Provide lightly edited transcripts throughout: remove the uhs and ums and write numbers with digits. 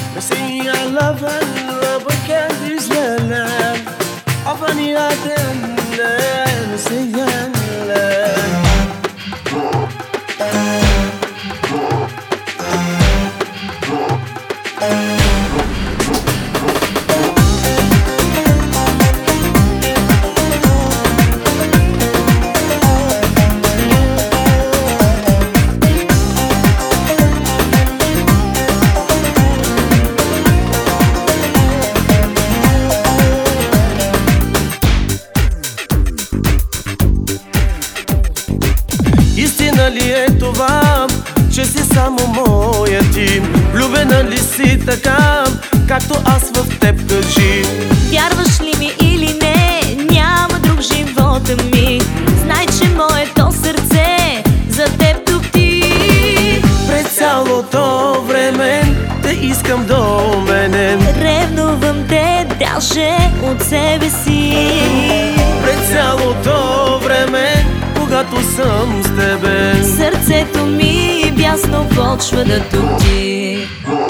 Say I love and love can't izlerler Afani atenler Seyenler Истина ли е това, че си само моя ти? Влюбена ли си така, както аз в теб, кажи? Вярваш ли ми или не, няма друг живота ми. Знай, че моето сърце за теб топти. През цялото време те искам до мене. Ревнувам те даже от себе си. През цялото време, когато съм с тебе, сърцето ми бясно почва да топти.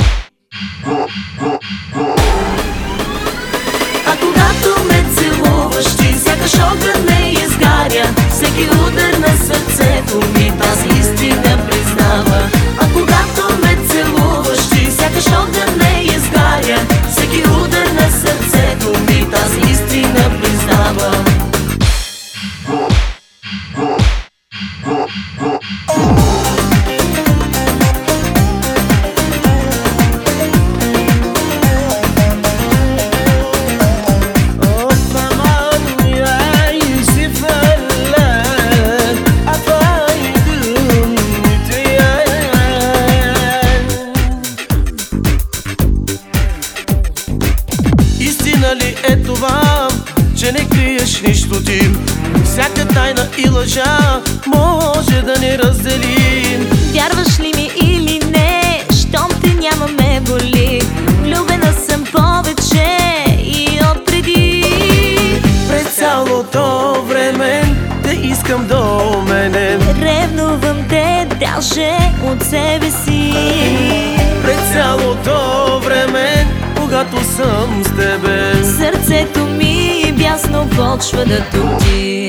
А когато ме целуваш ти, сякаш огън ме изгаря. Всеки удар на сърцето ми тази истина признава. А когато ме целуваш ти, сякаш огън ме изгаря. Всеки удар на сърцето ми тази истина признава. Истина ли е това, че не криеш нищо ти? Всяка тайна и лъжа може да ни раздели. Вярваш ли ми или не, щом те няма ме боли. Влюбена съм повече и отпреди. През цялото време те искам до мене. Ревнувам те даже от себе си. През цялото време, когато съм с тебе, сърцето ми бясно почва да топти.